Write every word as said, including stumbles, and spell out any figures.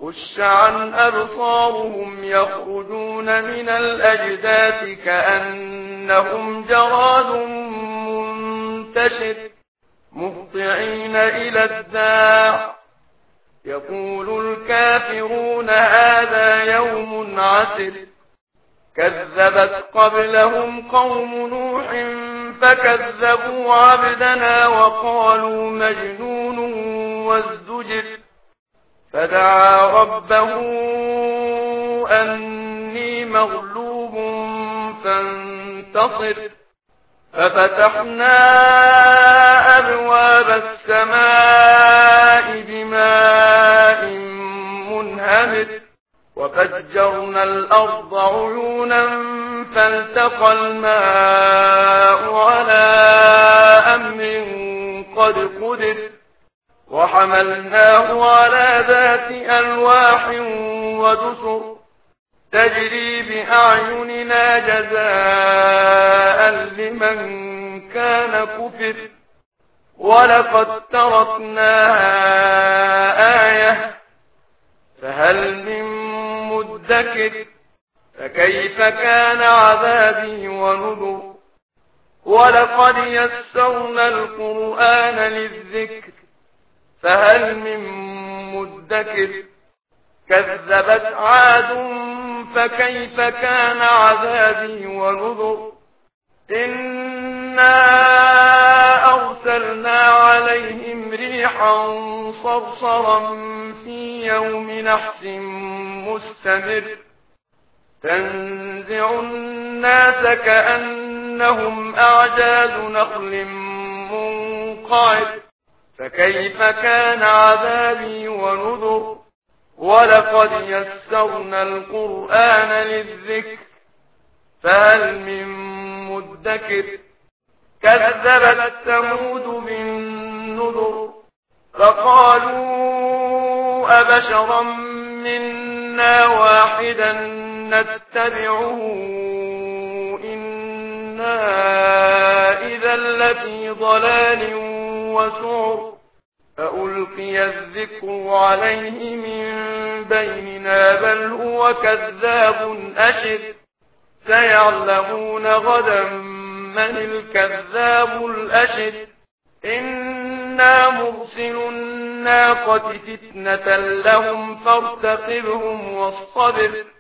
خش عن أبصارهم يخرجون من الأجداث كأنهم جراد منتشر مهطعين إلى الداع يقول الكافرون هذا يوم عسر كذبت قبلهم قوم نوح فكذبوا عبدنا وقالوا مجنون وازدجر فدعا ربه أني مغلوب فانتصر ففتحنا أبواب السماء بماء منهمر وفجرنا الأرض عيونا فالتقى الماء على أمر قد قدر وحملناه على ذات ألواح ودسر تجري بأعيننا جزاء لمن كان كفر ولقد تركناها آية فهل من مدكر فكيف كان عذابي ونذر ولقد يسرنا القرآن للذكر فهل من مدكر كذبت عاد فكيف كان عذابي ونذر إنا أرسلنا عليهم ريحا صرصرا في يوم نحس مستمر تنزع الناس كأنهم أعجاز نخل منقعر فكيف كان عذابي ونذر ولقد يسرنا القرآن للذكر فهل من مدكر كذبت ثمود بالنذر فقالوا أبشرا منا واحدا نتبعه إنا إذا لفي ضلال وسعر فألقي الذكر عليه من بيننا بل هو كذاب أشر سيعلمون غدا من الكذاب الأشر إنا مرسل الناقة فتنة لهم فارتقبهم واصطبر